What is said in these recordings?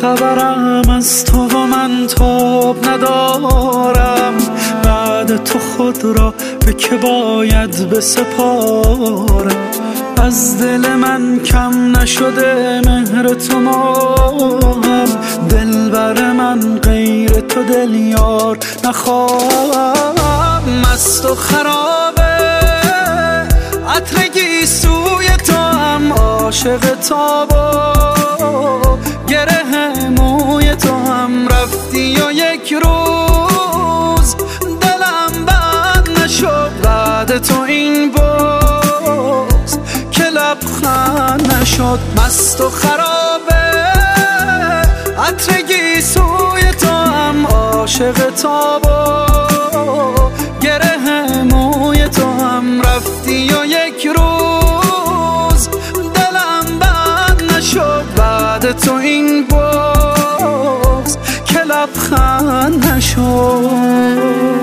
خبرم از تو و من تاب ندارم. بعد تو خود را به که باید بسپارم. از دل من کم نشده مهر تو ماهم. دلبر من غیر تو دل یار نخواهم. مست و خرابه عطر گیسوی تو هم عاشق تابا. گره موی تو هم رفتی و یک روز دلم بند نشد بعد تو این باز که لبخند نشد. مست و خرابه عطر گیسوی تو هم عاشق تابا. گره موی تو هم رفتی و یک روز دلم بند نشد بعد تو این باز که لبخند نشد.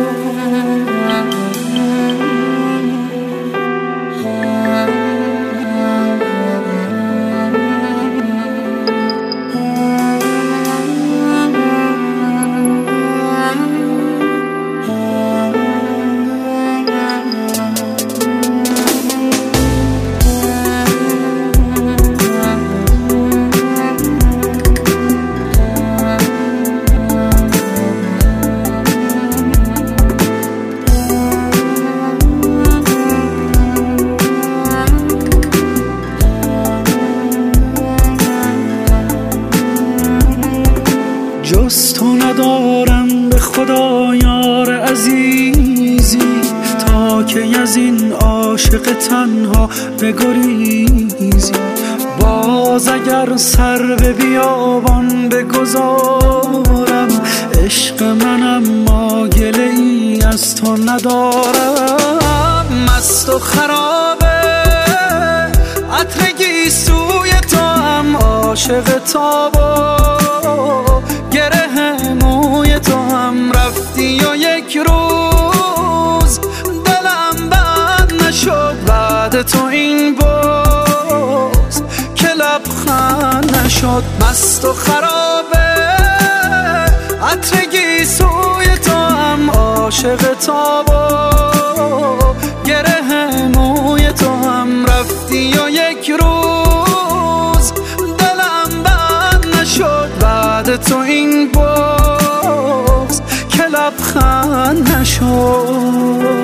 جز تو ندارم به خدا یار عزیزی. تا که از این عاشق تنها بگریزی. باز اگر سر به بیابان بگذارم. عشق منم ما گله ای از تو ندارم. مست و خرابه عطر گیسوی تو هم عاشق تابا. گره موی تو هم رفتی و یک روز دلم بند نشد بعد تو این باز که لبخند نشد. مست و خرابه عطر گیسوی تو هم عاشق تابا. گره موی تو هم رفتی و یک روز دلم بند نشد بعد تو این باز که لبخند نشد.